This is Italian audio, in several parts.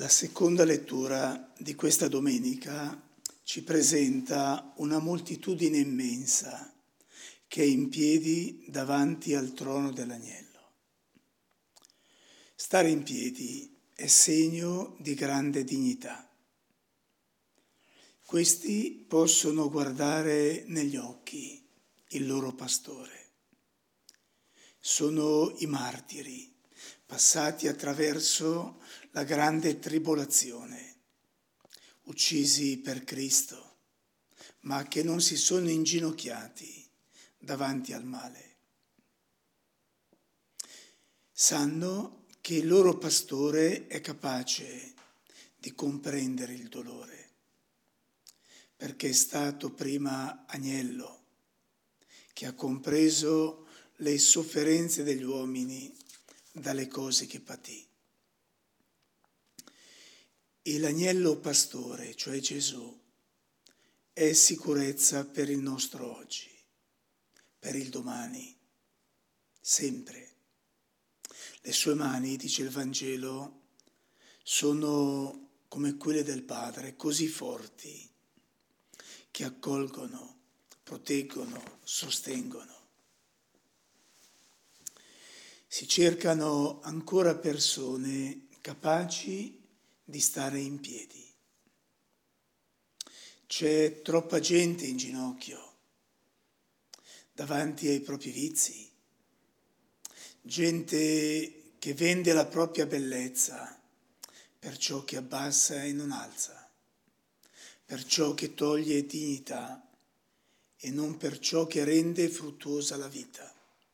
La seconda lettura di questa domenica ci presenta una moltitudine immensa che è in piedi davanti al trono dell'Agnello. Stare in piedi è segno di grande dignità. Questi possono guardare negli occhi il loro pastore. Sono i martiri passati attraverso la grande tribolazione, uccisi per Cristo, ma che non si sono inginocchiati davanti al male. Sanno che il loro pastore è capace di comprendere il dolore, perché è stato prima agnello che ha compreso le sofferenze degli uomini dalle cose che patì. E l'agnello pastore, cioè Gesù, è sicurezza per il nostro oggi, per il domani, sempre. Le sue mani, dice il Vangelo, sono come quelle del Padre, così forti, che accolgono, proteggono, sostengono. Si cercano ancora persone capaci di stare in piedi. C'è troppa gente in ginocchio davanti ai propri vizi, gente che vende la propria bellezza per ciò che abbassa e non alza, per ciò che toglie dignità e non per ciò che rende fruttuosa la vita.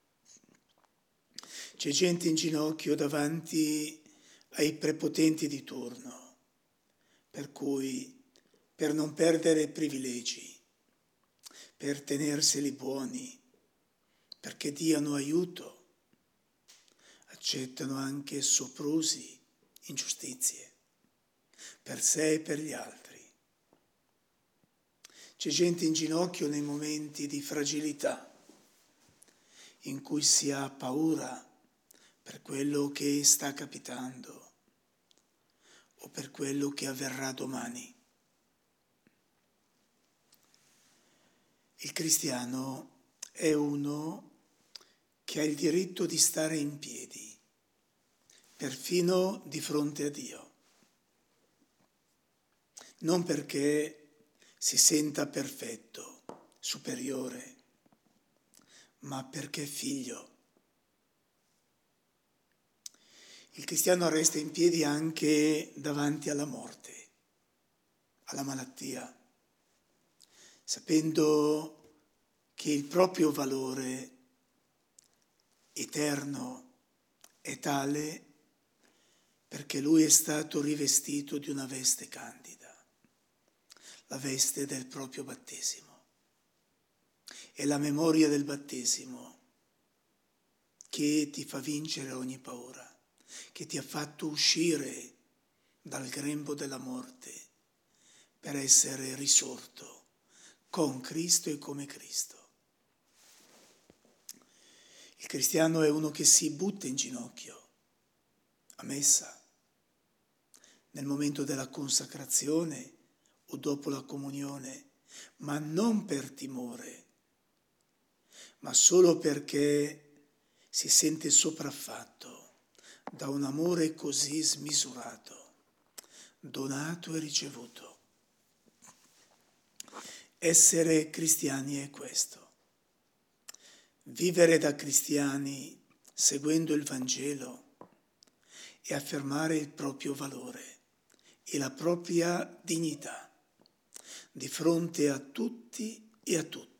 C'è gente in ginocchio davanti ai prepotenti di turno, per cui, per non perdere privilegi, per tenerseli buoni, perché diano aiuto, accettano anche soprusi, ingiustizie, per sé e per gli altri. C'è gente in ginocchio nei momenti di fragilità, in cui si ha paura per quello che sta capitando o per quello che avverrà domani. Il cristiano è uno che ha il diritto di stare in piedi, perfino di fronte a Dio. Non perché si senta perfetto, superiore, ma perché è figlio. Il cristiano resta in piedi anche davanti alla morte, alla malattia, sapendo che il proprio valore eterno è tale perché lui è stato rivestito di una veste candida, la veste del proprio battesimo. È la memoria del battesimo che ti fa vincere ogni paura, che ti ha fatto uscire dal grembo della morte per essere risorto con Cristo e come Cristo. Il cristiano è uno che si butta in ginocchio a messa, nel momento della consacrazione o dopo la comunione, ma non per timore, ma solo perché si sente sopraffatto da un amore così smisurato, donato e ricevuto. Essere cristiani è questo. Vivere da cristiani seguendo il Vangelo e affermare il proprio valore e la propria dignità di fronte a tutti e a tutti.